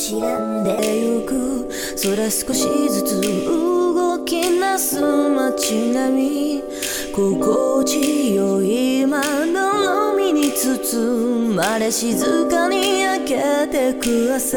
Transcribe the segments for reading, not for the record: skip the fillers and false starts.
一連でゆく空少しずつ動き出す街並み心地よい窓海に包まれ静かに焼けてく朝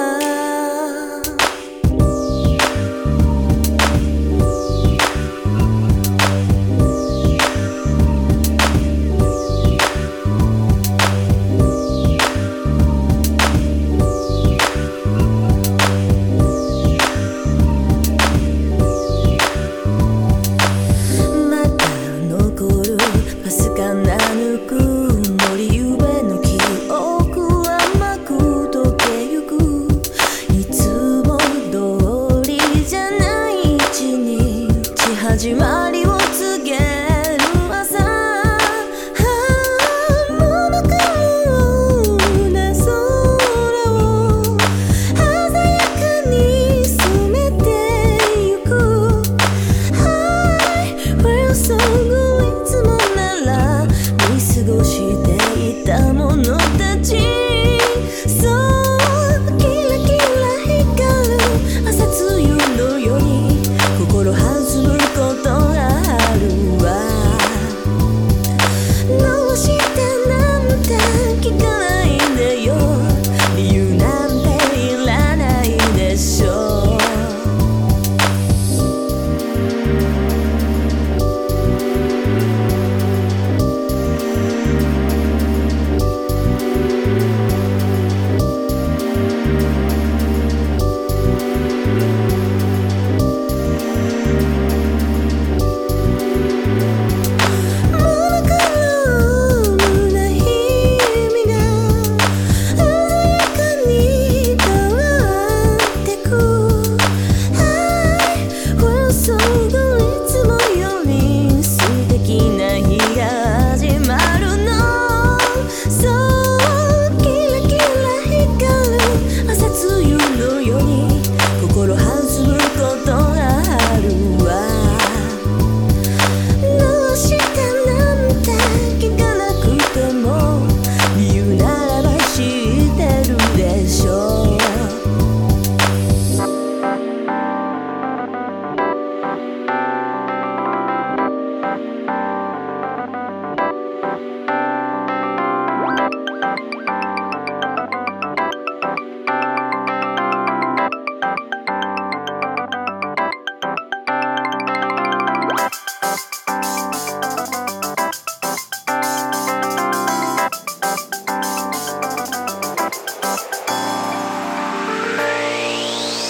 始まりを告げる朝モノクロな空を鮮やかに染めてゆく I feel so good